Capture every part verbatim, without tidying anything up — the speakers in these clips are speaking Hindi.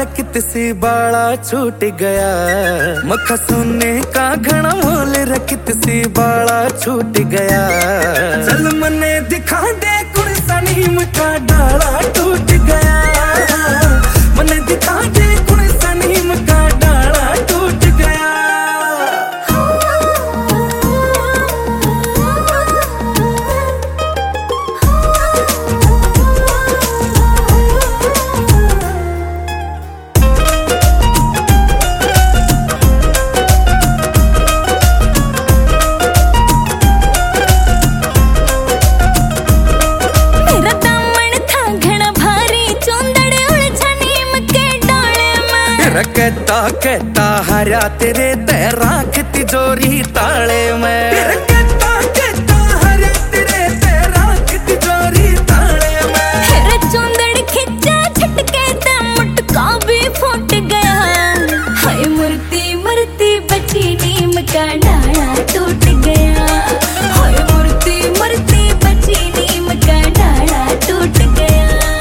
रखत सी बाला छूट गया, मखा सोने का घना मोल रखत सी बाला छूट गया। चल मने दिखा दे कुड़ सनीम का डाला टूट गया, मने दिखा दे कुड़ सनीम का डाला टूट गया। कहता कहता हरा तेरे तैराक तिजोरी ताले में, कहता कहता हरा तेरे तैराक तिजोरी ताले में। तेरा चोंदड़ खिंचा झटके ते मुटका भी फूट गया, हाय मूर्ति मूर्ति बची नीम का डाला टूट गया, हाय मूर्ति मूर्ति बची नीम का डाला टूट गया।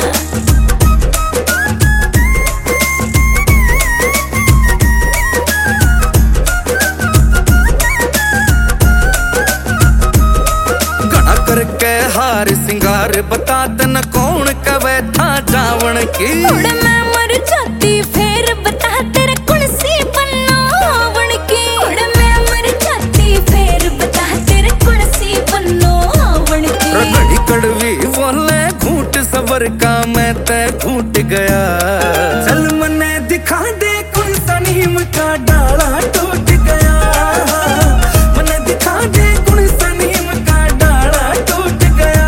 करके हार सिंगार बता तन कौन कवे था जावण की। उड़ मैं मर जाती फिर बता तेरे कुण सी बन्नो आवण की। उड़ मैं मर जाती फिर बता तेरे कुण सी बन्नो आवण की। रगड़ी कड़वी बोले घूट सबर का मैं ते घूट गया। चल मने दिखा दे कुण सनीम का डाला टूट गया, मने दिखा दे कुण सनीम का डाला टूट गया।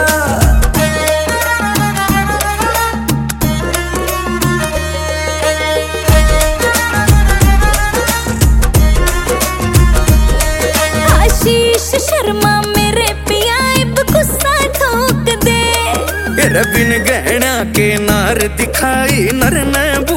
आशीष शर्मा मेरे पिया इब गुस्सा ठोक दे, बिन गहना के नार दिखाई नर न